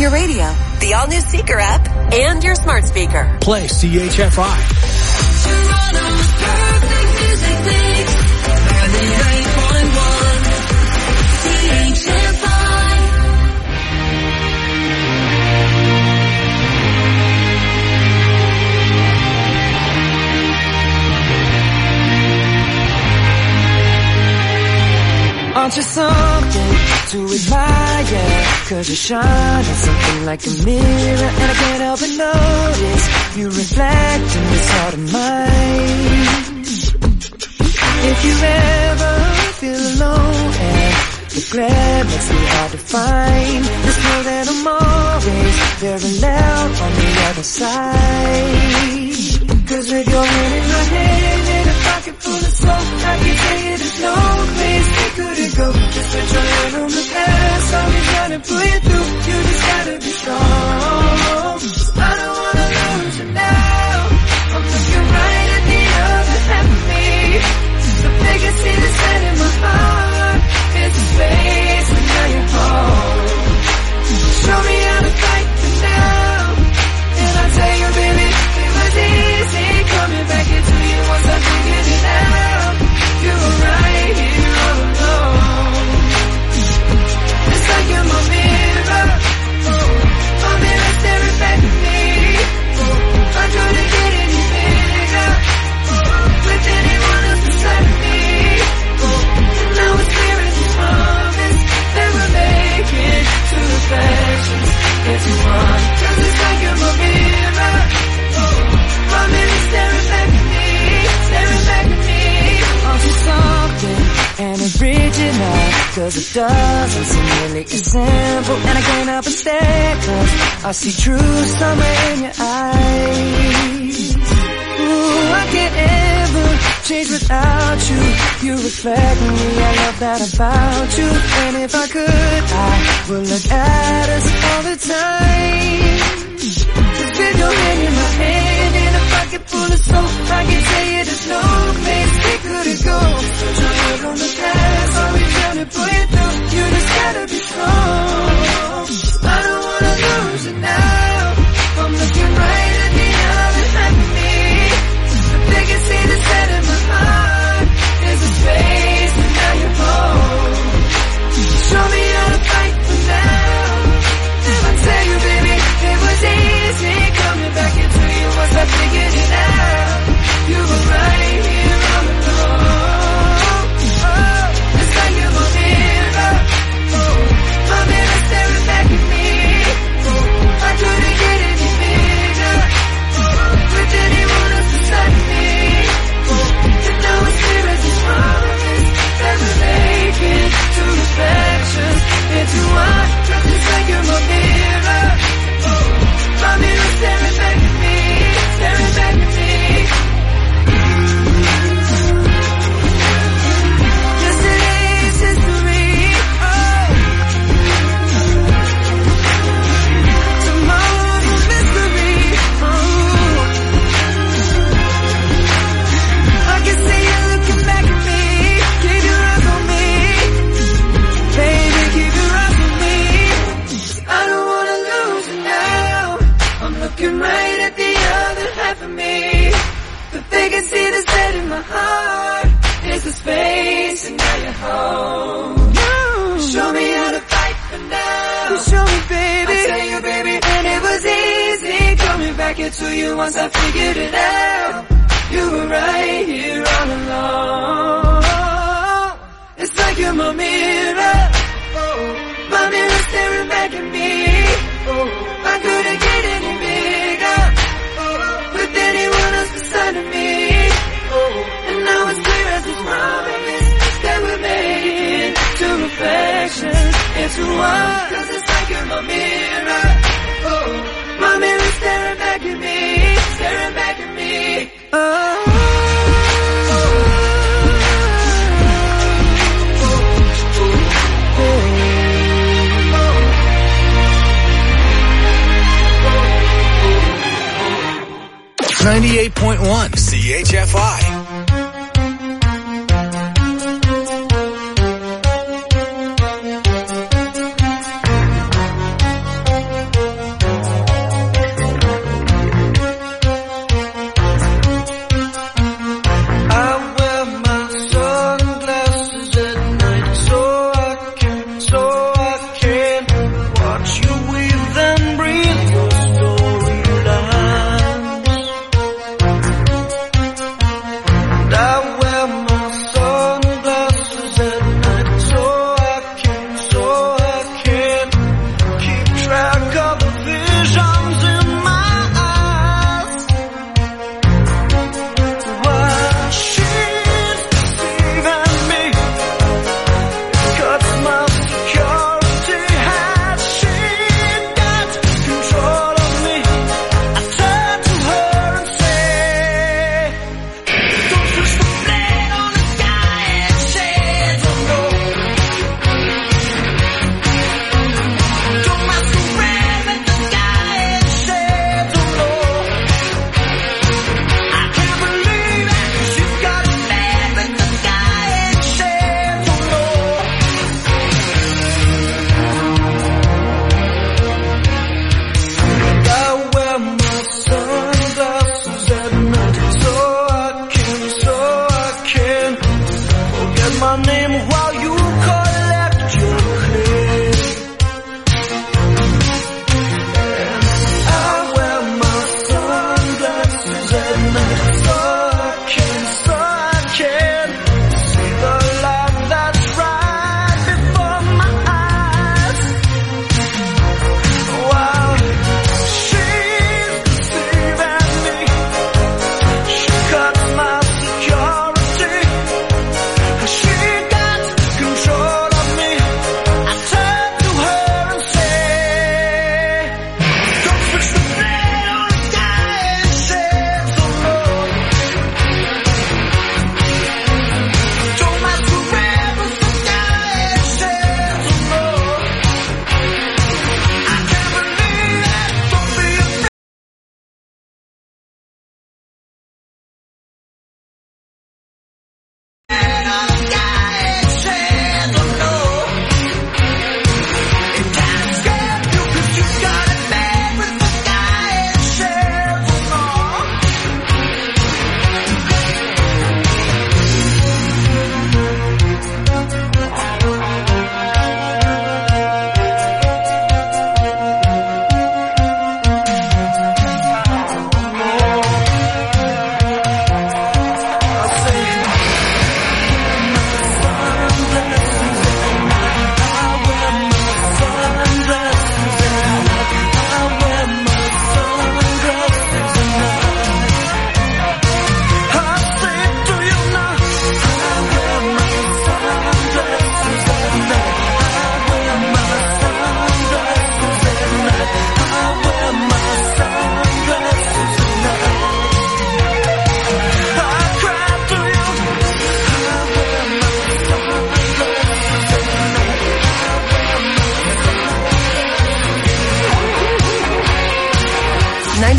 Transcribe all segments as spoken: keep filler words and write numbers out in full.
your radio, the all-new Seeker app, and your smart speaker. Play C H F I. Toronto's perfect music mix. ninety-nine point one C H F I. Aren't you something to admire? Cause you shine on something like a mirror, and I can't help but notice you reflect in this heart of mine. If you ever feel alone and the glare makes me hard to find, just know that I'm always very loud on the other side. Cause with your hand in my hand and a pocket full of soul, I can tell you there's no place we couldn't go. Just put your hand on the past, I'll be trying to pull you through. You just gotta be strong. I don't wanna lose you now. I'm looking right at the other half of me. The biggest thing that's set in my heart is the space and now you're home. Show me how to fight for now, and I'll tell you, baby, it was easy coming back into you once I figured it out. You were right here all alone. It's like you're my mirror, my mirror staring back at me. I couldn't get any bigger with anyone else beside me. And now it's clear as a promise that we're making two reflections into one. Cause it's like you're my mirror, my mirror staring back at me, staring back at me. Aren't you something and original? Cause it doesn't seem really as simple, and I can't help but stare, cause I see true summer in your eyes. Ooh, I can't ever change without you. You reflect me, I love that about you. And if I could, I would look at us all the time. Cause with your hand in my hand and a pocket full of soul, I can tell you there's no place we couldn't go. Put your head on the past, I'll be trying to pull you through. You just gotta be strong. I don't wanna lose you now. I'm looking right at the other half of me. The biggest thing that's set in my heart is the space, and now you're home. Show me how to fight for now, and I tell you, baby, it was easy coming back into you once I figured it out. You were right here all alone. Oh, it's like you're my mirror, oh, my mirror staring back at me. Oh, I couldn't get any bigger with anyone else beside me. Oh, and now it's clear as a promise that we're making two reflections into one. Cause it's like you're my mirror, oh, my mirror staring back at me, staring back at me. Yesterday's history, oh, tomorrow's a mystery, oh. I can see you looking back at me. Keep your eyes on me, baby, keep your eyes on me. I don't wanna lose you now. I'm looking right at the other half of me. The biggest thing that's set in my heart is the space, and now you're home. Show me how to fight for now. Show me, baby. I tell you, baby, and it was easy coming back into you once I figured it out. You were right here all along. It's like you're my mirror, oh, my mirror staring back at me. Oh, I couldn't get any bigger oh, with anyone else beside of me. Oh, and now it's clear as a promise that we're making two reflections into one. Cause it's like you're my mirror, oh, my mirror staring back at me, staring back at me. Oh. ninety-eight point one C H F I.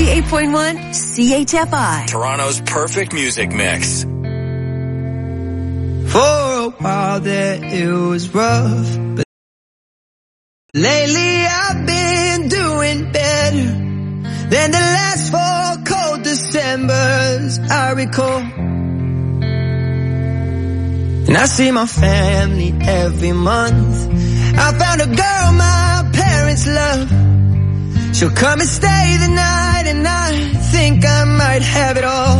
ninety-eight point one C H F I. Toronto's perfect music mix. For a while there it was rough, but lately I've been doing better than the last four cold Decembers I recall. And I see my family every month. I found a girl my parents love. She'll come and stay the night, and I think I might have it all.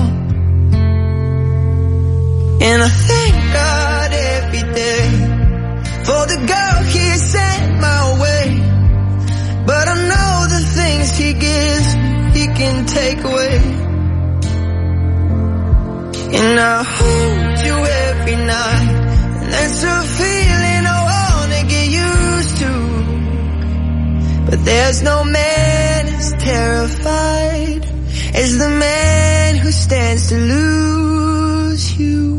And I thank God every day for the girl He sent my way. But I know the things He gives He can take away. And I hold you every night, and that's a feeling I wanna get used to. But there's no man as terrified as the man who stands to lose you.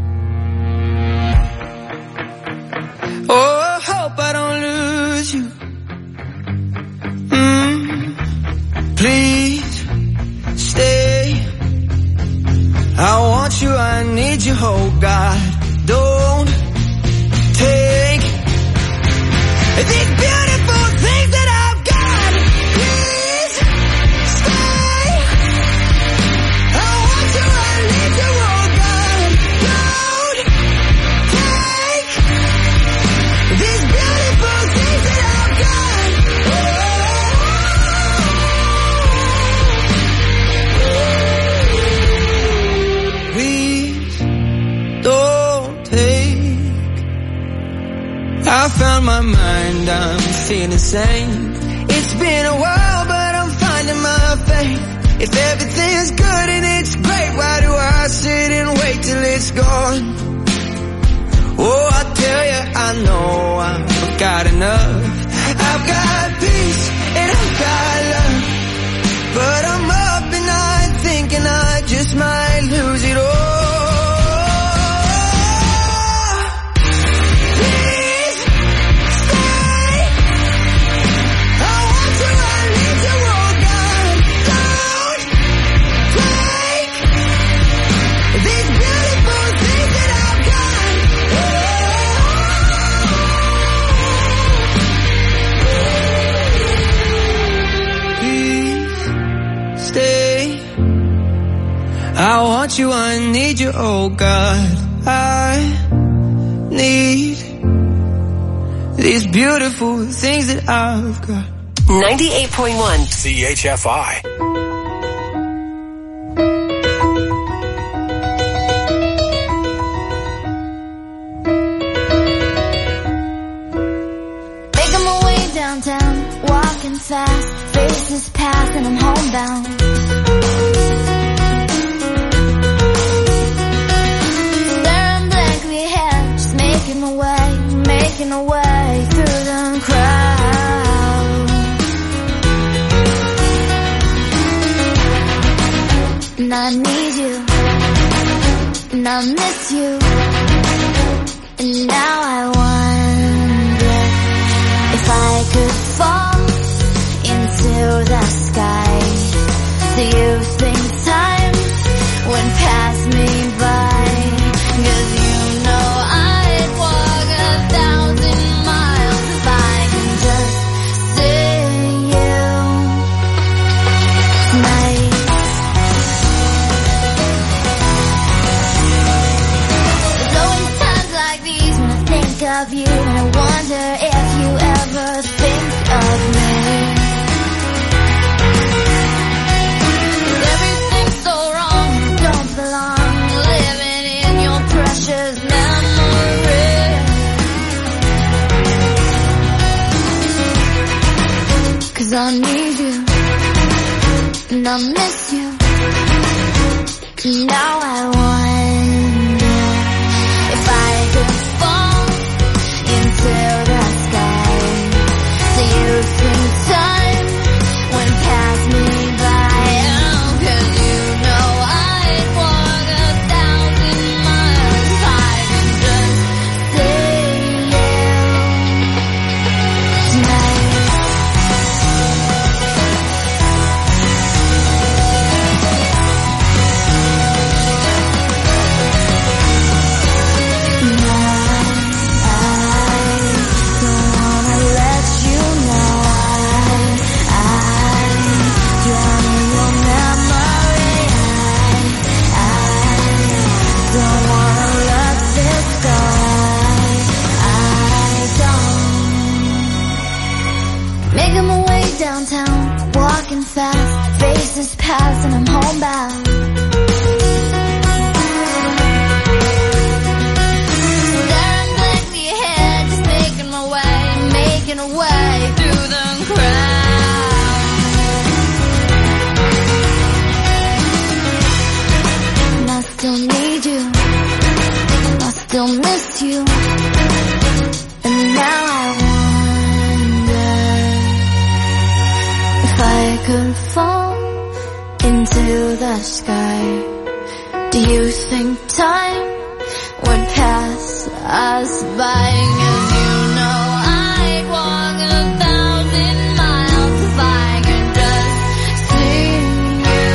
Oh, I hope I don't lose you. Mm, please stay. I want you, I need you, oh God. Don't take these beautiful things that I've got. Please stay. I want you, I need you, oh God. Don't take these beautiful things that I've got. Oh. Please don't take. I found my mind, I'm feeling sane. It's been a while, but I'm finding my faith. If everything's good and it's great, why do I sit and wait till it's gone? Oh, I tell you, I know I've got enough. I've got peace and I've got love, but I'm up and I'm thinking I just might lose it all. Please stay. I want you, I need you, oh God. Don't take these beautiful things that I've got. Please stay. I want you, I need you, oh God. I need these beautiful things that I've got. ninety-eight point one. C H F I. Making my way downtown, walking fast, faces pass and I'm homebound. Staring blankly ahead, just making my way, making my way through the crowd. And I need you, and I miss you, and now I wonder if I could fall into the sky. Do you think time went past me by? 'Cause you know I'd walk a thousand miles if I can just see you tonight. There's always times like these when I think of you, and I wonder if you ever think of me. 'Cause everything's so wrong, I don't belong, living in your precious memory. 'Cause I need you, and I miss you, and now I wonder if I could fall into the sky. Do you think time went past me by? Oh, 'cause you know I'd walk a thousand miles if I could just see you tonight. walking fast, faces pass and I'm homebound. Staring blankly ahead, just making my way, making a way through the crowd. And I still need you, I still miss you, and now I if I could fall into the sky, do you think time would pass us by? 'Cause you know I'd walk a thousand miles if I could just see you.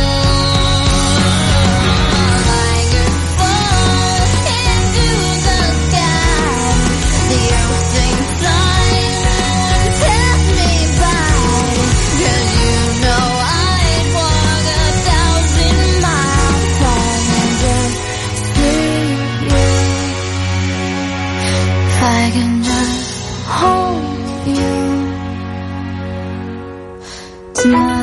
If I could fall into the sky, do you think time would pass me by? 'Cause you know I'd walk a thousand miles if I can just see you. If I can just hold you tonight.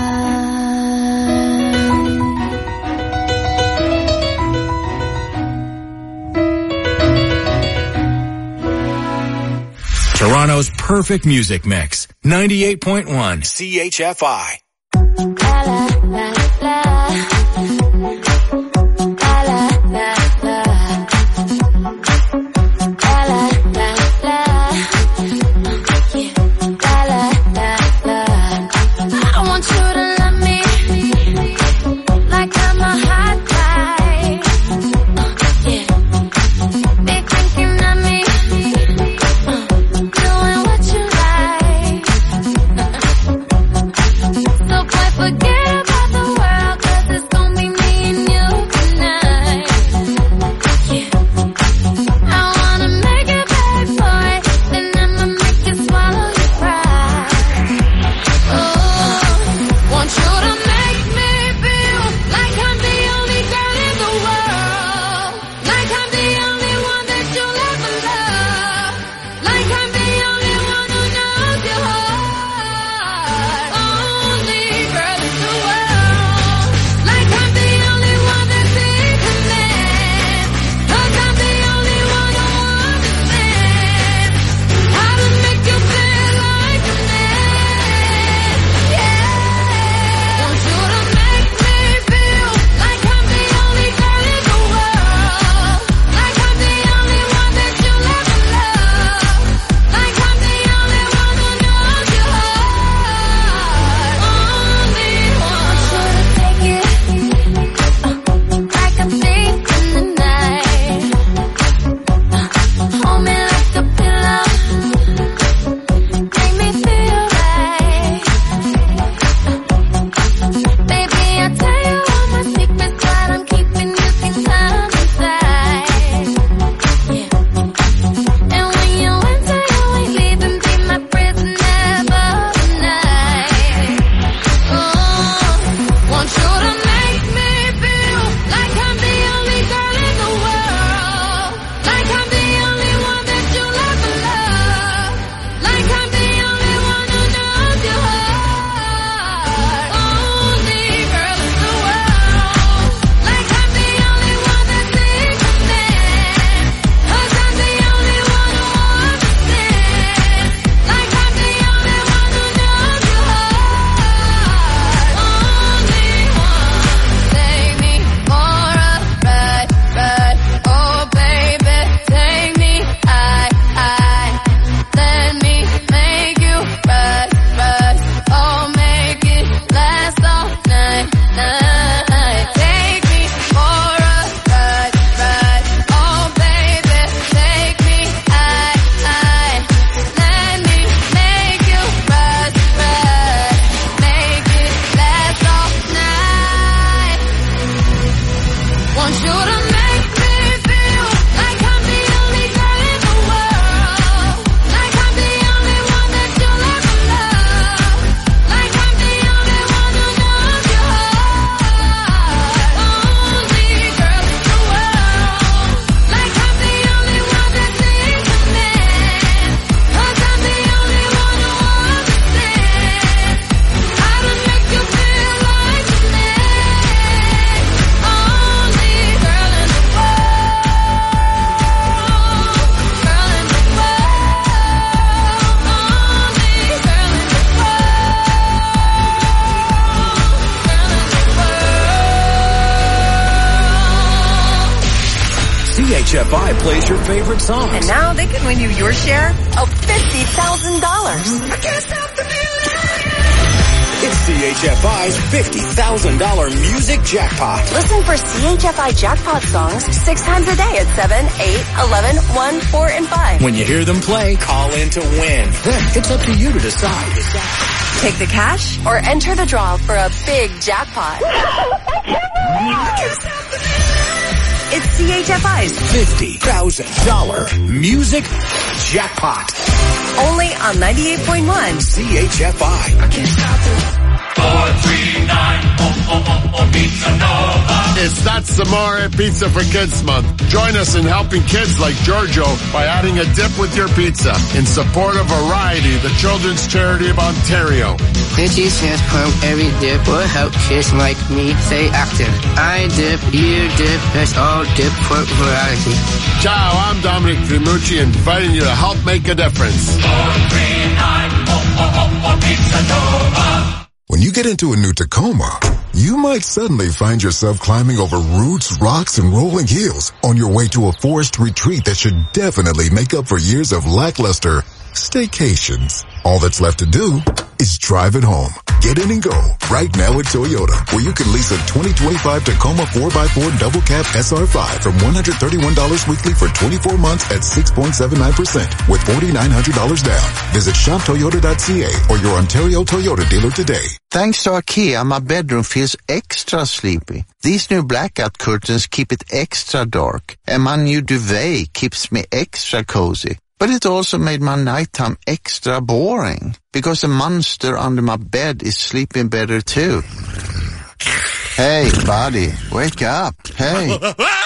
Toronto's perfect music mix. ninety-eight point one C H F I. La la la la. La la la la. La la la la. Yeah. La la la la. I want you to love me like I'm a hot guy. Yeah. Be thinking of me, doing what you like. H F I plays your favorite songs. And now they can win you your share of fifty thousand dollars. I can't stop the It's C H F I's fifty thousand dollars music jackpot. Listen for C H F I jackpot songs six times a day at seven, eight, eleven, one, four, and five. When you hear them play, call in to win. Then it's up to you to decide. Take the cash or enter the draw for a big jackpot. It's C H F I's fifty thousand dollars music jackpot. Only on ninety-eight point one C H F I. I can't stop it. four three nine, oh, oh, oh, oh, Pizza Nova. It's That's Amore Pizza for Kids Month. Join us in helping kids like Giorgio by adding a dip with your pizza in support of Variety, the children's charity of Ontario. Veggie says pump every dip will help kids like me stay active. I dip, you dip, let's all dip for variety. Ciao, I'm Dominic Trimucci, inviting you to help make a difference. four three nine, oh, oh, oh, oh, Pizza Nova. When you get into a new Tacoma, you might suddenly find yourself climbing over roots, rocks, and rolling hills on your way to a forest retreat that should definitely make up for years of lackluster staycations. All that's left to do is drive it home. Get in and go right now at Toyota, where you can lease a twenty twenty-five Tacoma four by four Double Cab S R five from one hundred thirty-one dollars weekly for twenty-four months at six point seven nine percent with four thousand nine hundred dollars down. Visit shop toyota dot c a or your Ontario Toyota dealer today. Thanks to IKEA, my bedroom feels extra sleepy. These new blackout curtains keep it extra dark, and my new duvet keeps me extra cozy. But it also made my nighttime extra boring, because the monster under my bed is sleeping better too. Hey, buddy, wake up. Hey.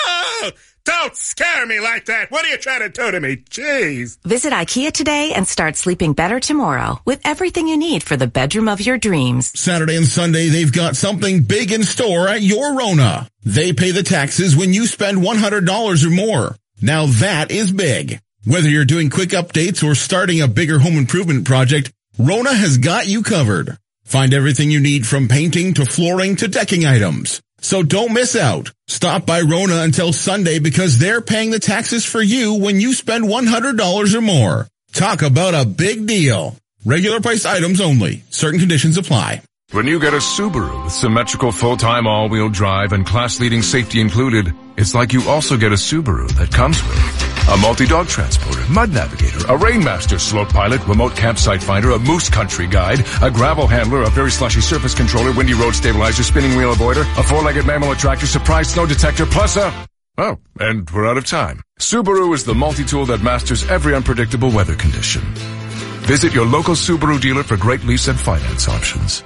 Don't scare me like that. What are you trying to do to me? Jeez. Visit IKEA today and start sleeping better tomorrow with everything you need for the bedroom of your dreams. Saturday and Sunday, they've got something big in store at your Rona. They pay the taxes when you spend one hundred dollars or more. Now that is big. Whether you're doing quick updates or starting a bigger home improvement project, Rona has got you covered. Find everything you need from painting to flooring to decking items. So don't miss out. Stop by Rona until Sunday because they're paying the taxes for you when you spend one hundred dollars or more. Talk about a big deal. Regular price items only. Certain conditions apply. When you get a Subaru with symmetrical full-time all-wheel drive and class-leading safety included, it's like you also get a Subaru that comes with a multi-dog transporter, mud navigator, a Rainmaster slope pilot, remote campsite finder, a moose country guide, a gravel handler, a very slushy surface controller, windy road stabilizer, spinning wheel avoider, a four-legged mammal attractor, surprise snow detector, plus a... Oh, and we're out of time. Subaru is the multi-tool that masters every unpredictable weather condition. Visit your local Subaru dealer for great lease and finance options.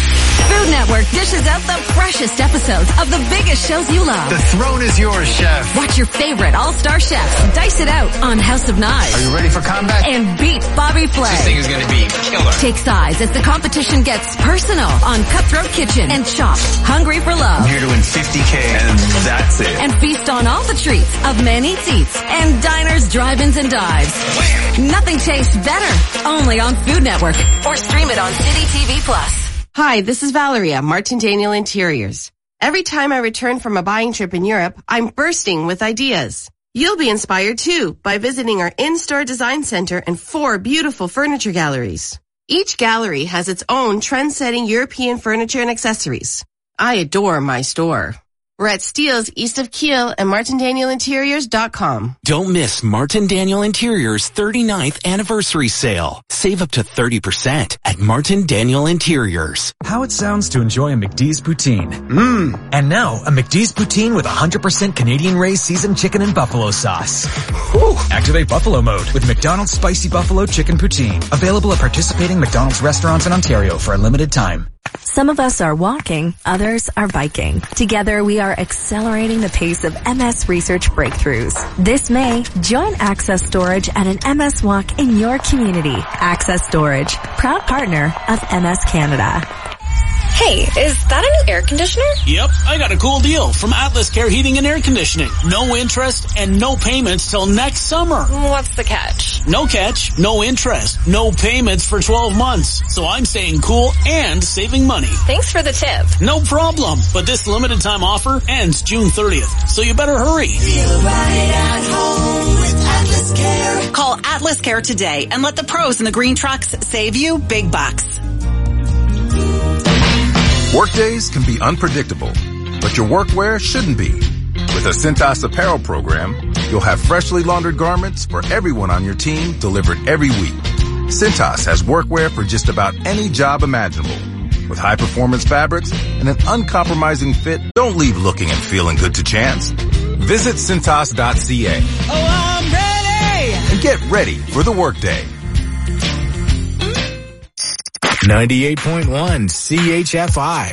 Food Network dishes out the freshest episodes of the biggest shows you love. The throne is yours, chef. Watch your favorite all-star chefs dice it out on House of Knives. Are you ready for combat? And beat Bobby Flay. This thing is going to be killer. Take sides as the competition gets personal on Cutthroat Kitchen and Chopped, Hungry for Love. I'm here to win fifty K and that's it. And feast on all the treats of Man Eats Eats and Diners, Drive-Ins, and Dives. Wham! Nothing tastes better. Only on Food Network. Or stream it on City T V Plus. Hi, this is Valeria, Martin Daniel Interiors. Every time I return from a buying trip in Europe, I'm bursting with ideas. You'll be inspired too by visiting our in-store design center and four beautiful furniture galleries. Each gallery has its own trend-setting European furniture and accessories. I adore my store. We're at Steeles east of Kiel and martin daniel interiors dot com. Don't miss Martin Daniel Interiors thirty-ninth anniversary sale. Save up to thirty percent at Martin Daniel Interiors. How it sounds to enjoy a McDee's poutine. Mmm. And now, a McDee's poutine with one hundred percent Canadian raised seasoned chicken and buffalo sauce. Whew. Activate buffalo mode with McDonald's Spicy Buffalo Chicken Poutine. Available at participating McDonald's restaurants in Ontario for a limited time. Some of us are walking, others are biking. Together, we are accelerating the pace of M S research breakthroughs. This May, join Access Storage at an M S Walk in your community. Access Storage, proud partner of M S Canada. Hey, is that a new air conditioner? Yep, I got a cool deal from Atlas Care Heating and Air Conditioning. No interest and no payments till next summer. What's the catch? No catch, no interest, no payments for twelve months. So I'm staying cool and saving money. Thanks for the tip. No problem. But this limited time offer ends June thirtieth. So you better hurry. Feel right at home with Atlas Care. Call Atlas Care today and let the pros in the green trucks save you big bucks. Workdays can be unpredictable, but your workwear shouldn't be. With a Cintas apparel program, you'll have freshly laundered garments for everyone on your team delivered every week. Cintas has workwear for just about any job imaginable. With high-performance fabrics and an uncompromising fit, don't leave looking and feeling good to chance. Visit Cintas dot C A. Oh, I'm ready! And get ready for the workday. ninety-eight point one C H F I.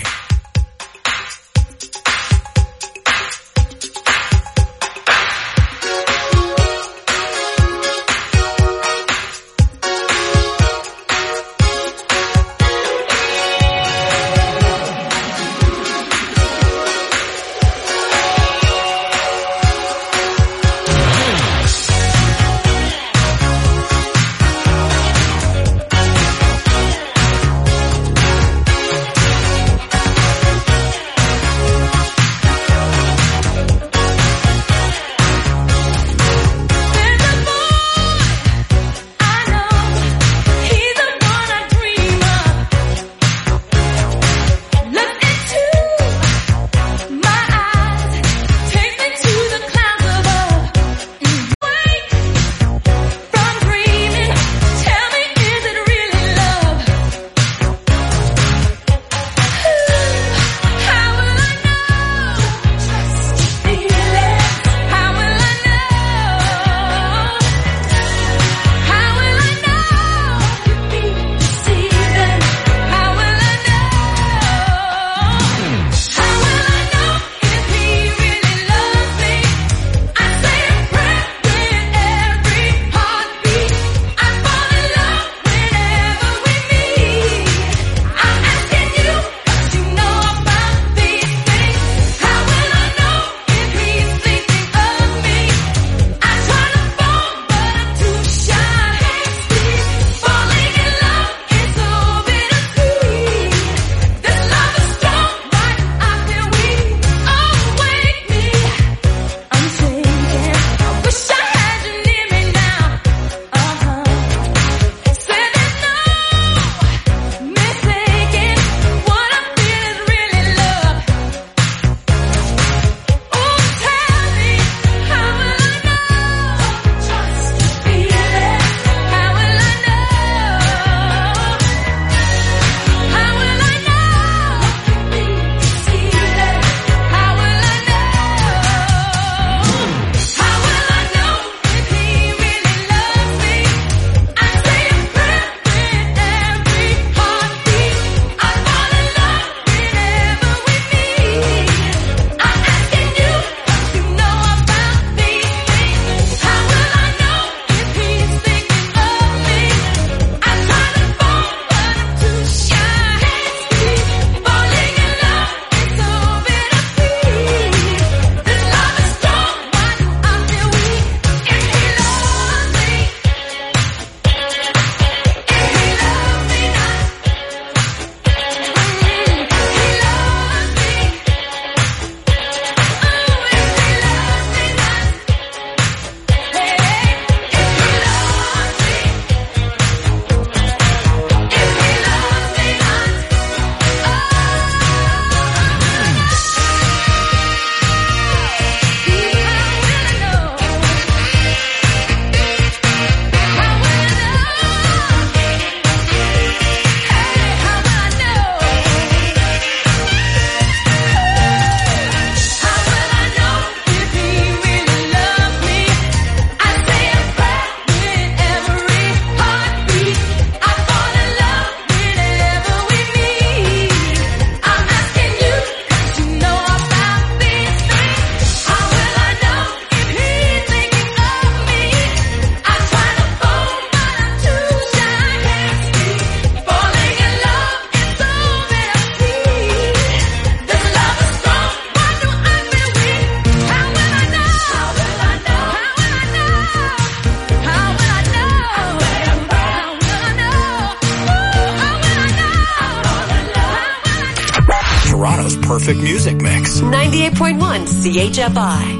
perfect music mix. ninety-eight point one C H F I.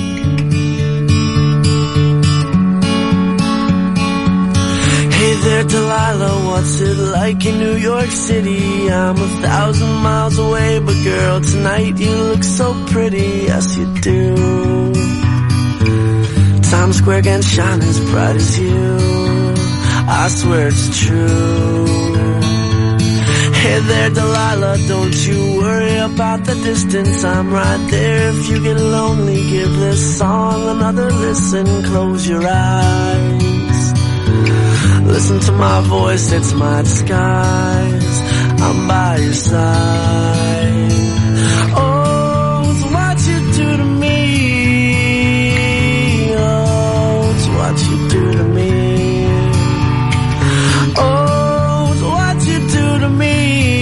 Hey there, Delilah, what's it like in New York City? I'm a thousand miles away, but girl, tonight you look so pretty, yes you do. Times Square can shine as bright as you, I swear it's true. Hey there, Delilah, don't you worry about the distance, I'm right there. If you get lonely, give this song another listen, close your eyes. Listen to my voice, it's my disguise, I'm by your side. Oh, it's what you do to me. Oh, it's what you do to me. Oh, it's what you do to me.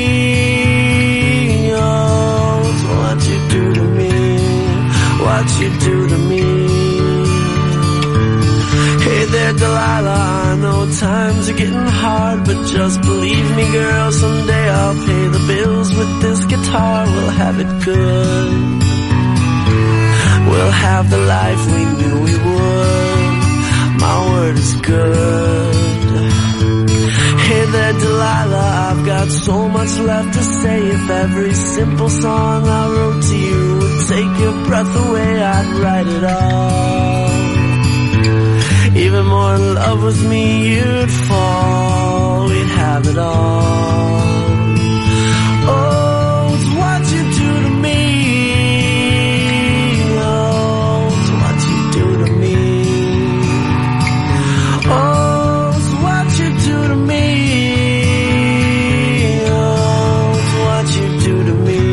Oh, it's what you do to me. What you do to me. Hey there, Delilah, I know times are getting hard, but just believe me, girl, someday I'll pay the bills with this guitar. We'll have it good. We'll have the life we knew we would. My word is good. Hey there, Delilah, I've got so much left to say. If every simple song I wrote to you would take your breath away, I'd write it all. Even more in love with me, you'd fall. We'd have it all. Oh, it's what you do to me. Oh, it's what you do to me. Oh, it's what you do to me. Oh, it's what you do to me.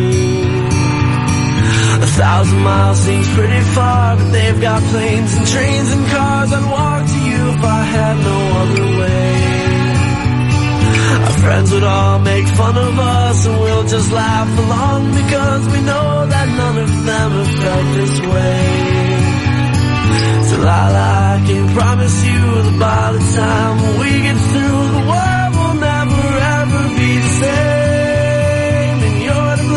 A thousand miles seems pretty far, but they've got planes and trains and cars. I'd walk to you if I had no other way. Our friends would all make fun of us, and we'll just laugh along, because we know that none of them have felt this way. Delilah, I can promise you that by the time we get through, the world will never ever be the same, and you're to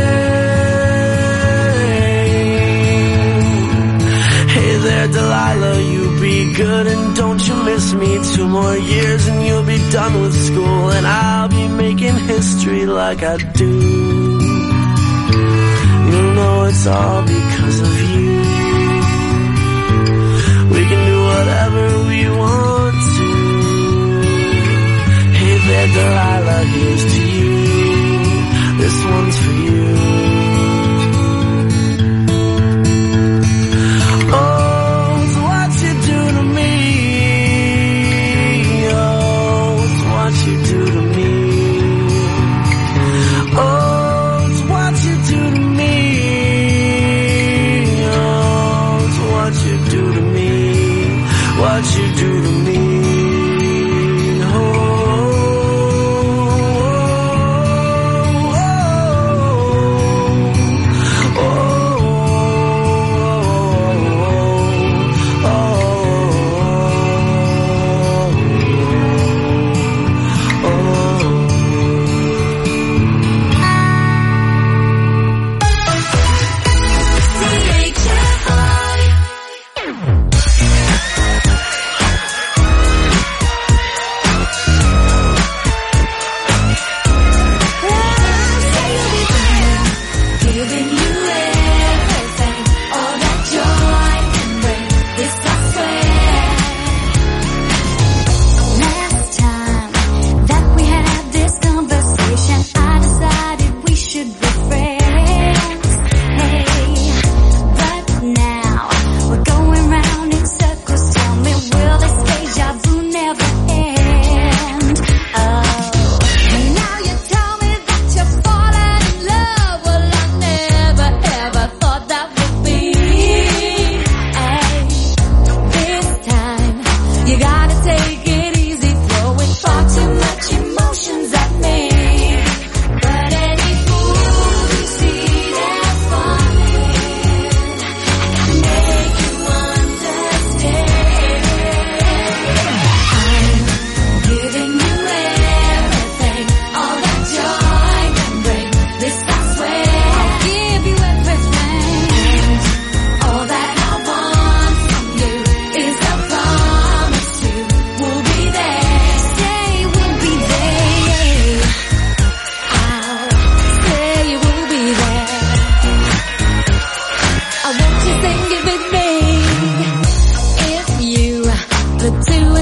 blame. Hey there, Delilah, you be good and don't you miss me. Two more years and you'll be done with school, and I'll be making history like I do. You'll know it's all because of you. We can do whatever we want to. Hey there, Delilah, here's to you. This one's for you. What you do to me. Oh, oh, oh, oh, oh,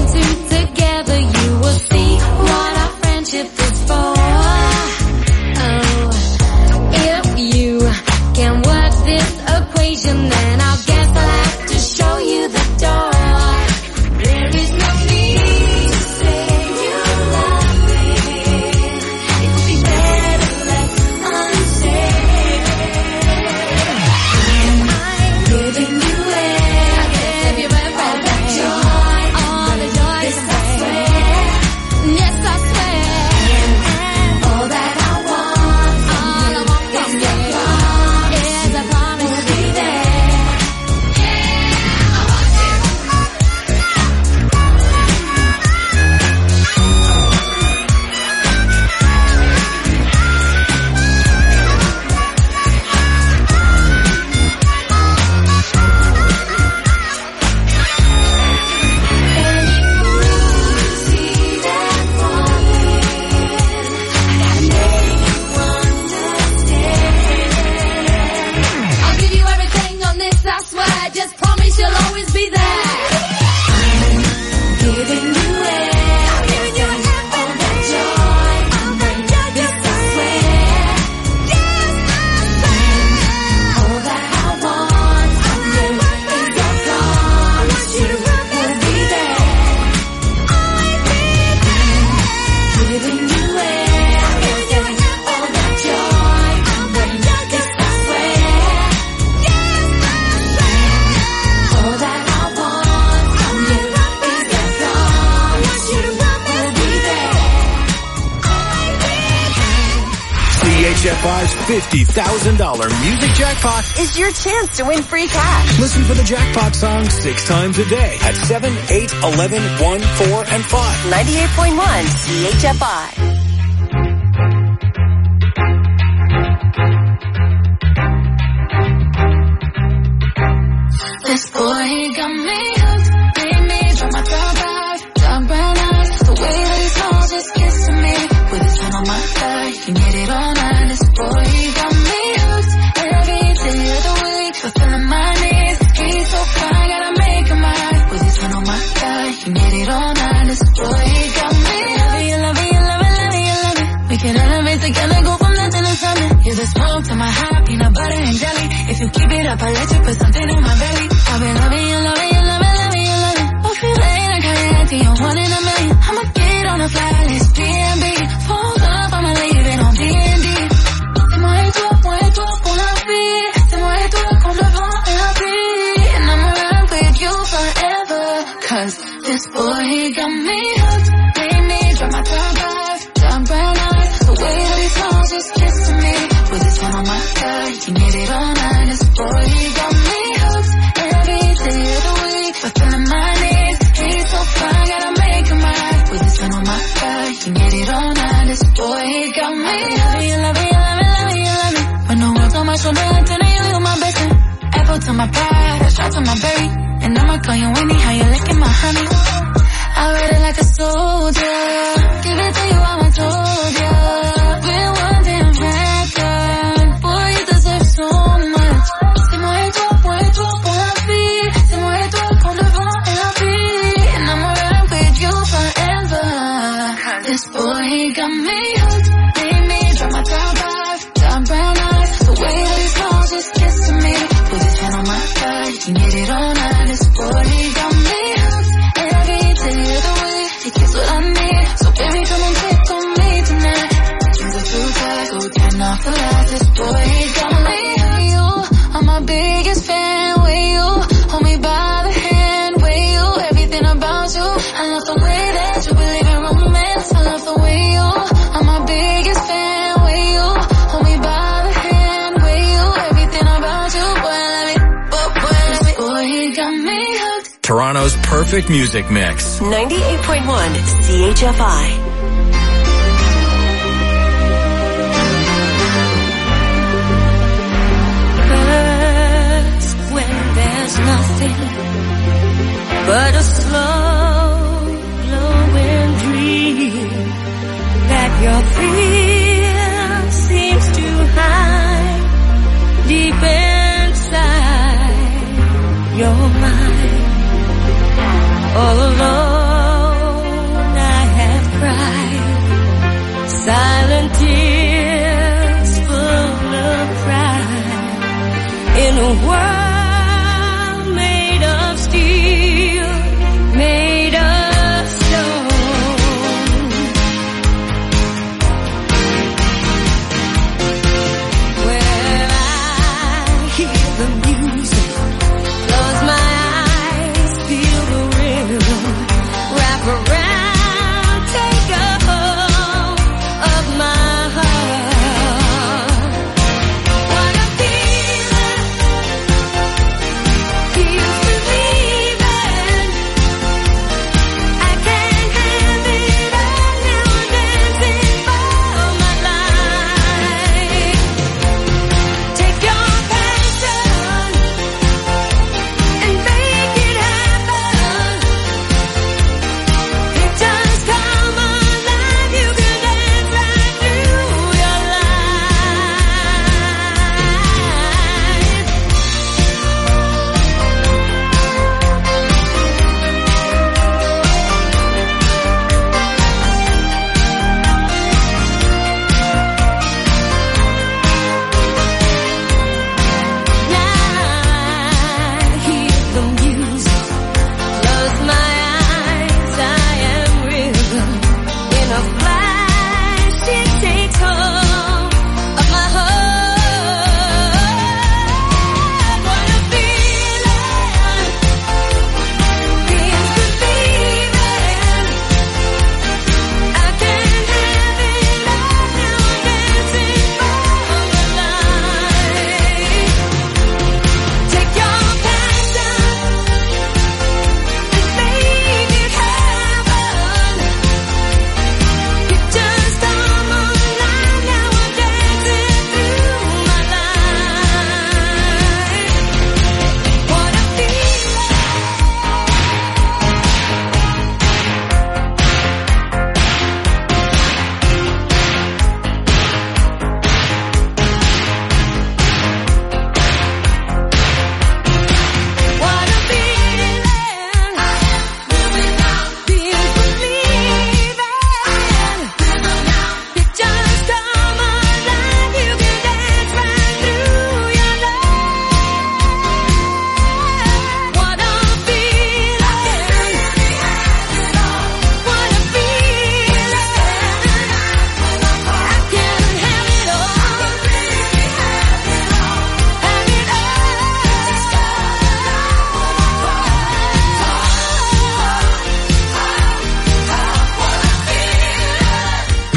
two together, you will see what our friendship is for. Oh, if you can work this equation, then I guess I'll have to show you the door. There is no need to say you love me. It would be better left unsaid. I'm giving you it. I gave you everything. All that joy, all the joy. Yes, I swear. Yes, I swear. And all that I want, all I want from you is a promise to be there. I'll give you everything on this, I swear. Just promise you'll always be there. I'm giving you it. I'm giving you everything. All that joy, all that joy. Yes, I swear. Yes, I swear. All that I want from you is a promise you will be there. Always be there. Giving you it. I'm giving you all that joy, all that joy. Yes, I swear. Yes, I swear. All that I want from you is a promise you will be there. C H F I's fifty thousand dollars music jackpot. Is your chance to win free cash. Listen for the jackpot song six times a day at seven, eight, eleven, one, four, and five. ninety-eight point one C H F I. This boy, he got me hooked. Made me drop my top off. Dark brown eyes. The way that he smiles just kissing me. With his hand on my thigh. He made it all night. This boy, he got me hooked. Every day of the week. Fulfilling my needs. He's so fine. Gotta make him mine. With his hand on my thigh. He made it all night. This boy, he got me hooked. You love it, you love it, love it, you love it. We can elevate together. Go from nothing to something. You're the smoke to my high. Peanut butter and jelly. If you keep it up, I'll let you put something in my belly. I've been loving you, loving you, loving, loving you, loving. Oh, feeling like I had the one in a million. I'ma get on a flight list, B and B. Fold up, I'ma leave it on D and D. C'est moi et toi, moi et toi pour la vie. C'est moi et toi contre le vent et la pluie. And I'ma ride with you forever. Cause this boy, he got me hooked. Made me drop my top off. Dark brown eyes. The way that he smiles just kissing me. With his hand on my thigh. He made it all night. This boy, he got me hooked. Every day of the week. Fulfilling my needs. He's so fine. Gotta make him mine. With his hand on my thigh. He made it all night. This boy, he got me hooked. You love it, you love it, love it, you love it. When no one's on my shoulder, until you leave my best friend. Apple to my pie, a shot to my berry. And I'ma call you Winnie, how you licking my honey. I ride it like a soldier. Give it to you, how I told ya. Real one damn record. Boy, you deserve so much. C'est moi et toi, moi et toi pour la vie. C'est moi et toi contre le vent et la pluie. And I'ma ride with you forever. This boy, he got me hooked. Made me drop my top off. Dark brown eyes. The way that he smiles just kissing me. With his hand on my thigh. He made it all night. This boy, he got me hooked. Every day of the week. He gets what I need. So baby, come and pick on me tonight. Dreams are too tight, so turn off the lights. This boy, he got me. You are my biggest fan. With you, hold me by the hand. With you, everything about you. I love the way that you believe in romance. I love the way you are my biggest fan. With you, hold me by the hand. With you, everything about you. Boy, I love it. Boy, boy, I love it. Boy, he got me hooked. Toronto's perfect music mix. ninety-eight point one C H F I. Nothing but a slow glowing dream that your fear seems to hide deep inside your mind. All alone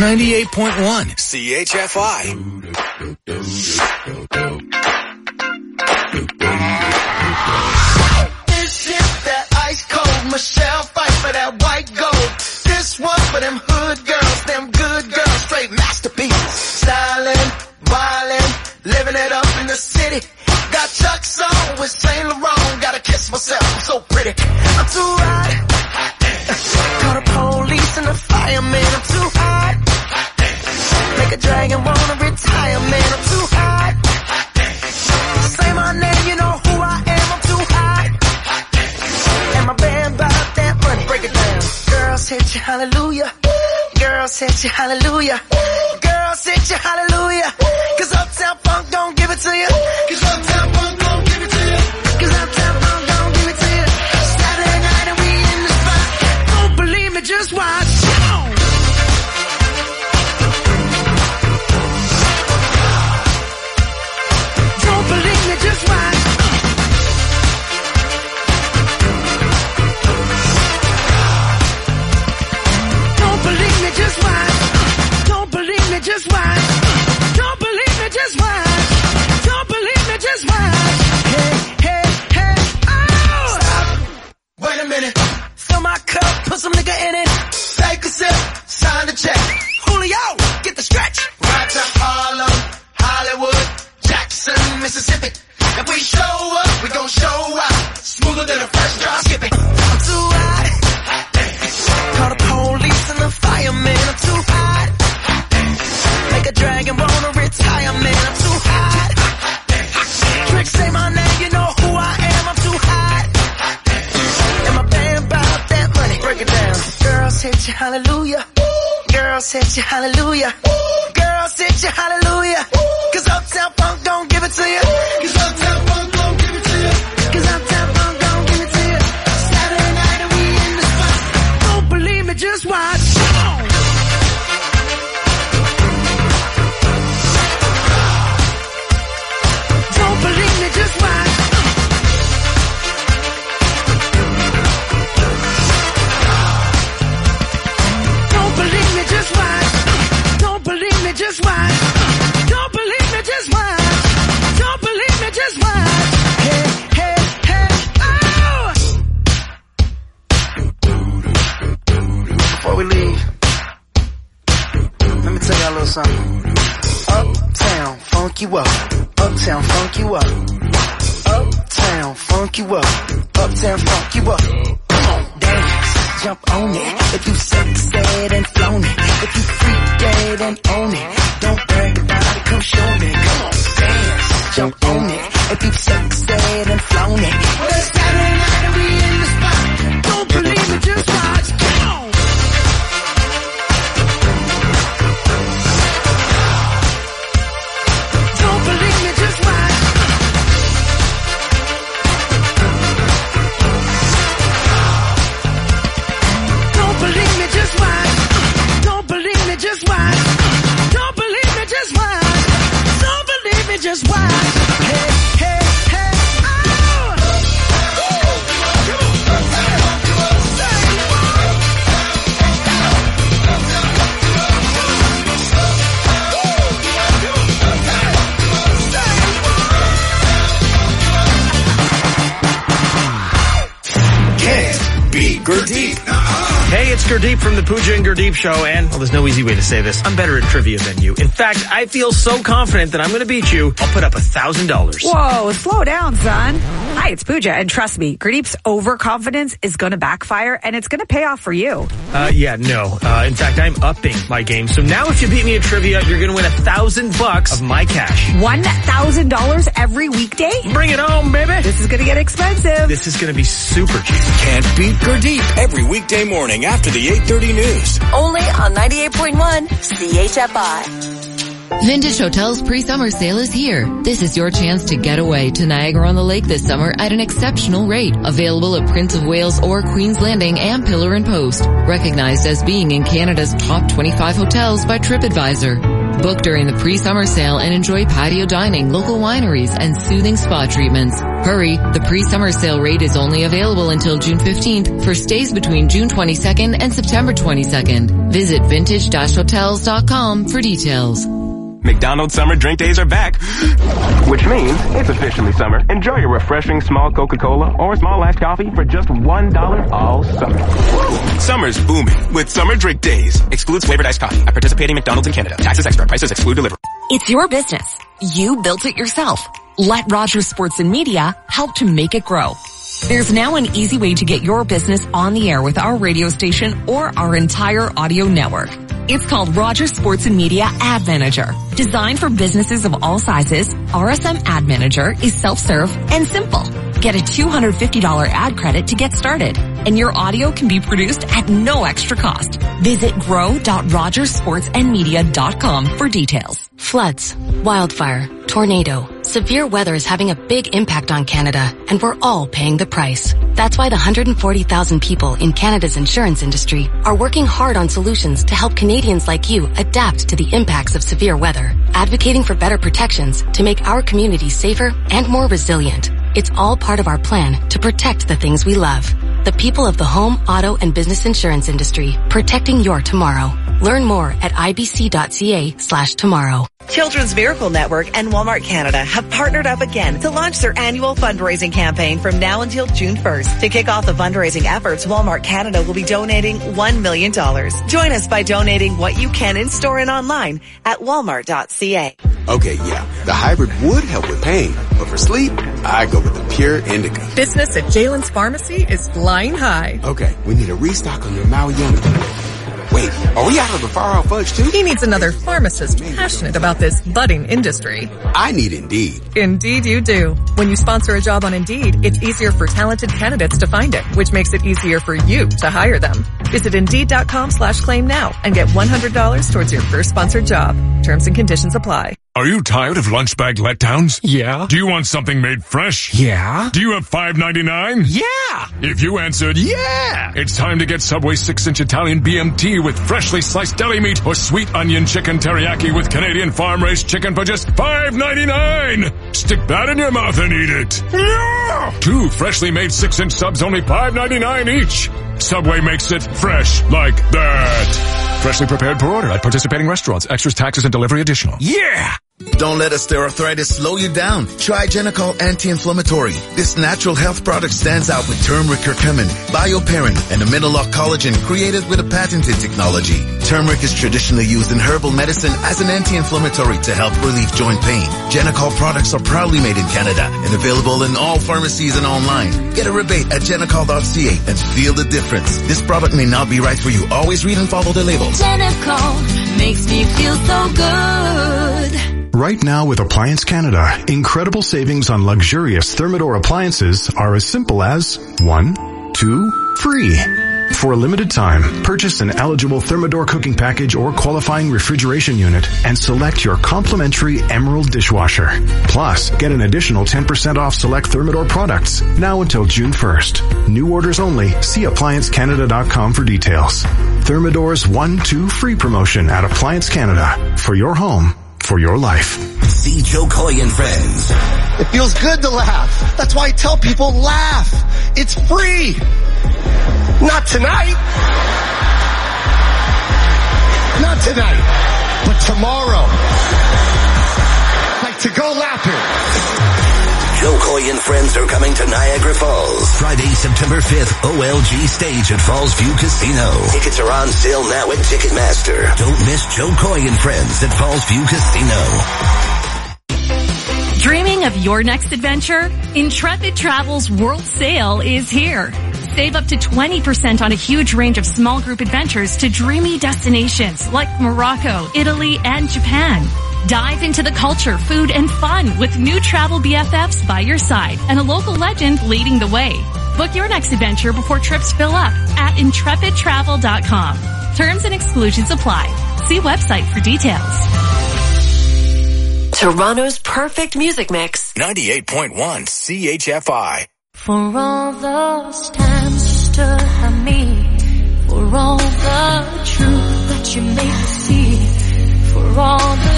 ninety-eight point one C H F I. This is that ice cold Michelle fight for that white gold. This one for them hood girls, them good girls, straight masterpieces. Styling, wildin', living it up in the city. Got Chuck's on with Saint Laurent. Gotta kiss myself, I'm so pretty. I'm too hot. Call the police and the fireman. I'm too hot. Make a dragon wanna retire, man. I'm too hot. Say my name, you know who I am. I'm too hot. And my band bought that money. Break it down. Girls hit you, hallelujah. Girls hit you, hallelujah. Girls hit you, hallelujah. Cause Uptown Funk don't give it to you. Cause Uptown Funk don't give it to you. Cause Uptown Funk don't give it to you. Saturday night and we in the spot. Don't believe me, just watch. Don't believe me, just watch. Don't believe me, just watch. Don't believe me, just watch. Don't believe me, just watch. Don't believe me, just watch. Hey, hey, hey, oh! Stop. Wait a minute. Fill my cup, put some nigga in it. Take a sip, sign the check. Julio, get the stretch. Right to Harlem, Hollywood, Jackson, Mississippi. If we show up, we gon' show out. Smoother than a fresh drop skipping. I'm too hot. Call the police and the fireman. I'm too hot. Make a dragon wanna retire, man. I'm too hot. Trick, say my name, you know who I am. I'm too hot. And my band bought that money. Break it down. Girls hit you, hallelujah. Girls hit you, hallelujah. Girls hit you, hallelujah. Cause Uptown Funk don't give it to you. Cause Uptown Funk don't give it to you. Cause Uptown Funk don't give it to you. Saturday night and we in the spot. Don't believe me, just watch. Don't believe me, just watch. Don't believe me, just watch. Don't believe me, just watch. Don't believe me, just watch. Don't believe me, just watch. Hey, hey, hey, oh! Before we leave, let me tell y'all a little something. Uptown, funk you up. Uptown, funk you up. Uptown, funk you up. Uptown, funk you up. Come on, dance, jump on it. If you sexed and flown it. If you freak dead and own it. Don't brag about it, come show me. Come on, dance, jump on it. If you sexed and flown it. Well, it's Saturday night and we in the spot. Don't believe it, just watch. Come on. Don't believe me, just watch. Don't believe me, just watch. Don't believe me, just watch. Don't believe me, just watch. Don't believe me, just watch. Hey, hey, hey, oh! Can't beat Gurdeep. Hey, it's Gurdeep from the Pooja and Gurdeep Show, and, well, there's no easy way to say this. I'm better at trivia than you. In fact, I feel so confident that I'm going to beat you, I'll put up a thousand dollars. Whoa, slow down, son. Hi, it's Pooja, and trust me, Gurdeep's overconfidence is going to backfire, and it's going to pay off for you. Uh, yeah, no. Uh, in fact, I'm upping my game. So now if you beat me at trivia, you're going to win a thousand bucks of my cash. One thousand dollars every weekday? Bring it home, baby. This is going to get expensive. This is going to be super cheap. Can't beat Gurdeep every weekday morning after the eight thirty news. Only on ninety-eight point one C H F I. Vintage Hotel's pre-summer sale is here. This is your chance to get away to Niagara-on-the-Lake this summer at an exceptional rate. Available at Prince of Wales or Queen's Landing and Pillar and Post. Recognized as being in Canada's top twenty-five hotels by TripAdvisor. Book during the pre-summer sale and enjoy patio dining, local wineries, and soothing spa treatments. Hurry, the pre-summer sale rate is only available until June fifteenth for stays between June twenty-second and September twenty-second. Visit vintage dash hotels dot com for details. McDonald's summer drink days are back, which means it's officially summer. Enjoy your refreshing small Coca-Cola or small iced coffee for just one dollar all summer. Summer's booming with summer drink days. Excludes flavored iced coffee at participating McDonald's in Canada. Taxes extra. Prices exclude delivery. It's your business. You built it yourself. Let Rogers Sports and Media help to make it grow. There's now an easy way to get your business on the air with our radio station or our entire audio network. It's called Rogers Sports and Media Ad Manager. Designed for businesses of all sizes, R S M Ad Manager is self-serve and simple. Get a two hundred fifty dollars ad credit to get started, and your audio can be produced at no extra cost. Visit grow dot rogers sports and media dot com for details. Floods, wildfire, tornado. Severe weather is having a big impact on Canada, and we're all paying the price. That's why the one hundred forty thousand people in Canada's insurance industry are working hard on solutions to help Canadians like you adapt to the impacts of severe weather, advocating for better protections to make our communities safer and more resilient. It's all part of our plan to protect the things we love. The people of the home, auto, and business insurance industry, protecting your tomorrow. Learn more at ibc.ca slash tomorrow. Children's Miracle Network and Walmart Canada have partnered up again to launch their annual fundraising campaign from now until June first. To kick off the fundraising efforts, Walmart Canada will be donating one million dollars. Join us by donating what you can in store and online at walmart dot c a. Okay, yeah, the hybrid would help with pain, but for sleep, I go with the Pure Indica. Business at Jalen's Pharmacy is flying high. Okay, we need a restock on your Maui Yummy. Wait, are we out of the Far Out Fudge too? He needs another pharmacist passionate about this budding industry. I need Indeed. Indeed you do. When you sponsor a job on Indeed, it's easier for talented candidates to find it, which makes it easier for you to hire them. Visit Indeed.com slash claim now and get one hundred dollars towards your first sponsored job. Terms and conditions apply. Are you tired of lunch bag letdowns? Yeah. Do you want something made fresh? Yeah. Do you have five ninety-nine? Yeah. If you answered yeah, it's time to get Subway six inch Italian B M T with freshly sliced deli meat or sweet onion chicken teriyaki with Canadian farm-raised chicken for just five ninety-nine. Stick that in your mouth and eat it. Yeah. Two freshly made six inch subs, only five ninety-nine each. Subway makes it fresh like that. Freshly prepared per order at participating restaurants. Extras, taxes, and delivery additional. Yeah! Don't let osteoarthritis slow you down. Try Genicol Anti-Inflammatory. This natural health product stands out with turmeric curcumin, bioperine, and a Mineloc collagen created with a patented technology. Turmeric is traditionally used in herbal medicine as an anti-inflammatory to help relieve joint pain. Genicol products are proudly made in Canada and available in all pharmacies and online. Get a rebate at genicol dot c a and feel the difference. This product may not be right for you. Always read and follow the label. Genicol makes me feel so good. Right now with Appliance Canada, incredible savings on luxurious Thermador appliances are as simple as one, two, free. For a limited time, purchase an eligible Thermador cooking package or qualifying refrigeration unit and select your complimentary Emerald dishwasher. Plus, get an additional ten percent off select Thermador products now until June first. New orders only. See appliance canada dot com for details. Thermador's one two free promotion at Appliance Canada. For your home, for your life. See Joe Coy and Friends. It feels good to laugh. That's why I tell people laugh. It's free. Not tonight. Not tonight. But tomorrow. Like to go laughing. Joe Coy and Friends are coming to Niagara Falls. Friday, September fifth, O L G stage at Falls View Casino. Tickets are on sale now at Ticketmaster. Don't miss Joe Coy and Friends at Falls View Casino. Dreaming of your next adventure? Intrepid Travel's World Sale is here. Save up to twenty percent on a huge range of small group adventures to dreamy destinations like Morocco, Italy, and Japan. Dive into the culture, food, and fun with new travel B F Fs by your side and a local legend leading the way. Book your next adventure before trips fill up at intrepid travel dot com. Terms and exclusions apply. See website for details. Toronto's perfect music mix. ninety-eight point one C H F I. For all those times you stood by me, for all the truth that you made me see, for all the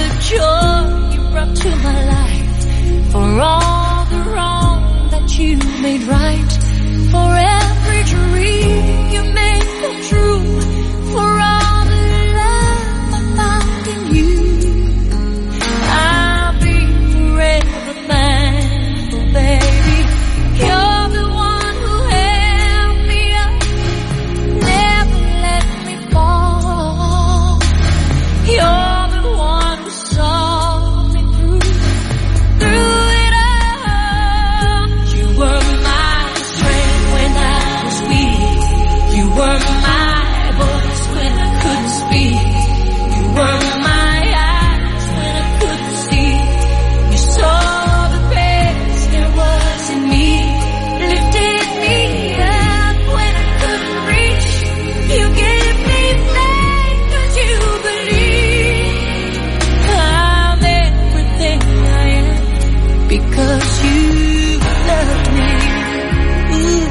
up to my life for all the wrong that you made right, for every dream you made come true, for all the love I found in you. I'll be forever thankful, baby. You're the one who held me up, never let me fall. You're the one who saw me through, through it all. You were my strength when I was weak. You were my voice when I couldn't speak. You were my eyes when I couldn't see. You saw the best there was in me, lifted me up when I couldn't reach. You gave me faith 'cause you believed. I'm everything I am because you loved me. Ooh.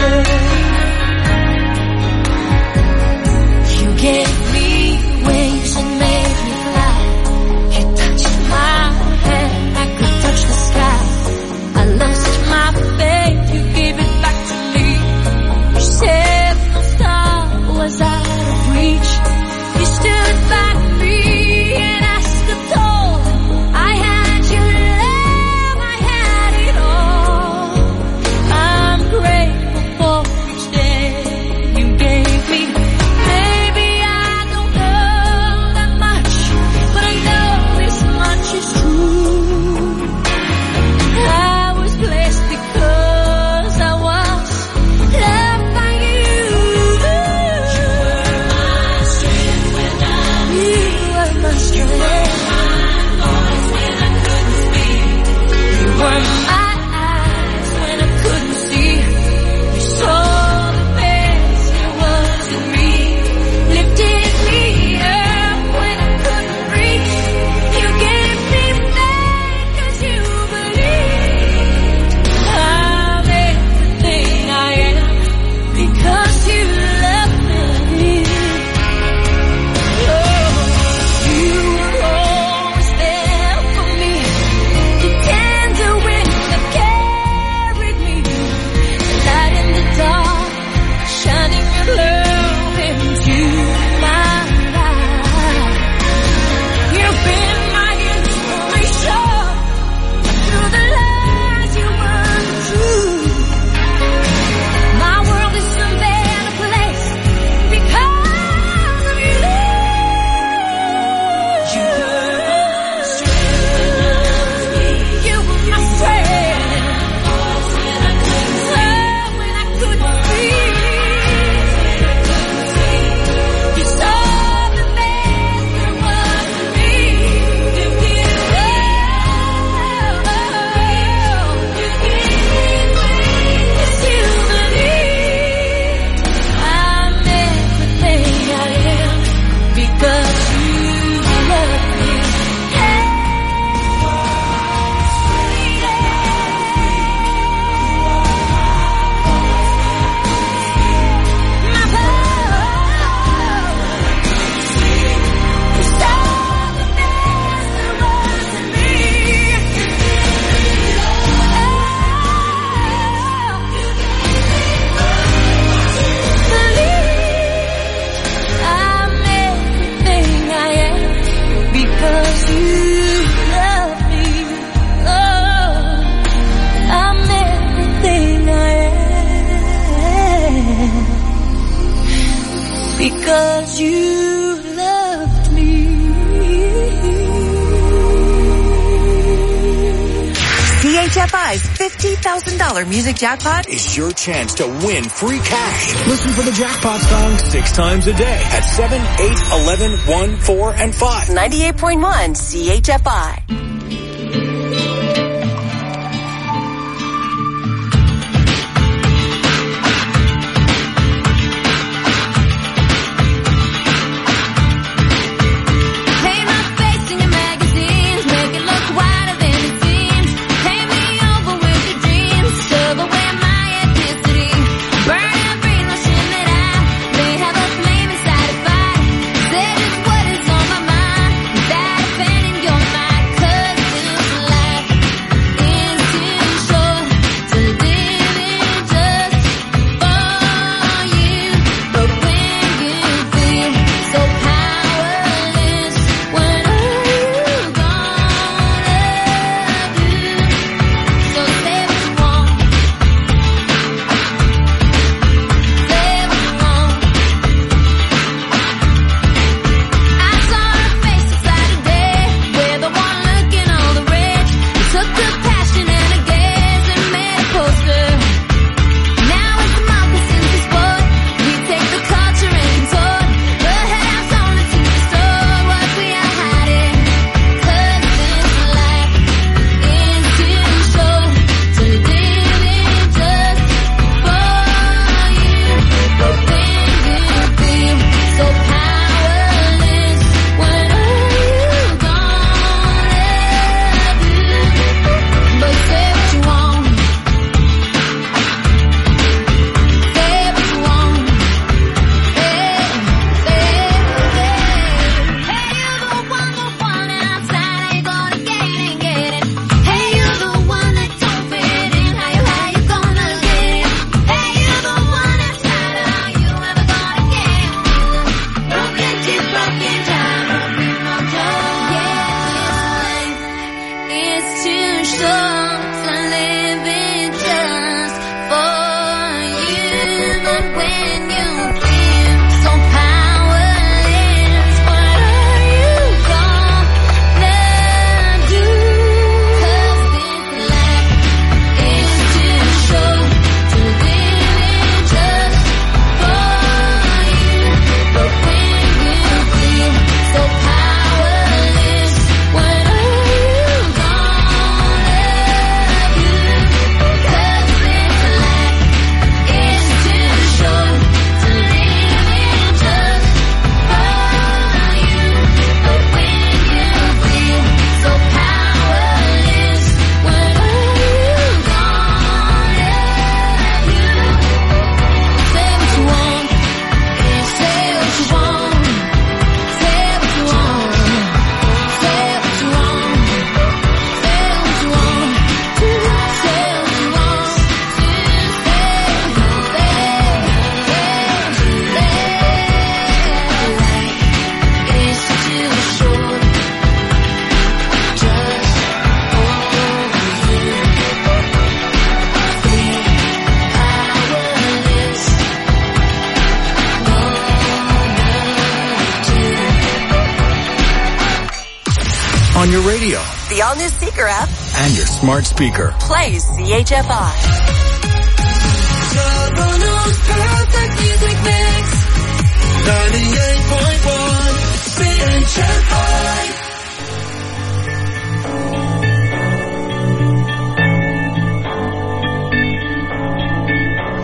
You gave me wings and made me fly. You touched my hand, I could touch the sky. I lost my faith, you gave it back to me. You said no star was out of reach. You stood by me and I stood tall. I had your love, I had it all. I'm grateful for each day you gave me. Maybe I don't know that much, but I know this much is true. I was blessed because I was loved by you. You were my strength when I You were my strength. You were my voice when I couldn't speak. You were my eyes when I couldn't see. You saw the best there was in me, lifted me up when I couldn't reach. You gave me faith 'cause you believed. I'm everything I am because you love me. Oh, you were always there for me. The tender wind that carried me, light in the dark, shining your love into my life. You've been my inspiration through the lies you weren't true. My world is a better place because of you. You were my strength when I was weak. You were my strength. Voice when I couldn't speak. When I couldn't speak. You saw the best there was in me. You gave me love. You gave me wings 'cause you believed. I'm everything I am because you love me. My love. You saw the best there was in me. I'm everything I am because you love me. Oh, I'm everything I am because you loved me. C H F I's fifty thousand dollars music jackpot Is your chance to win free cash. Listen for the jackpot song six times a day at seven, eight, eleven, one, four, and five. ninety-eight point one C H F I. Paint my face in your magazines, make it look wider than it seems. Paint me over with your dreams, serve away my ethnicity. Burn every notion that I may have a flame inside a fire. Say just what is on my mind, without offending your mind, 'cause on your radio, the all-new Seeker app, and your smart speaker. Play C H F I. Perfect music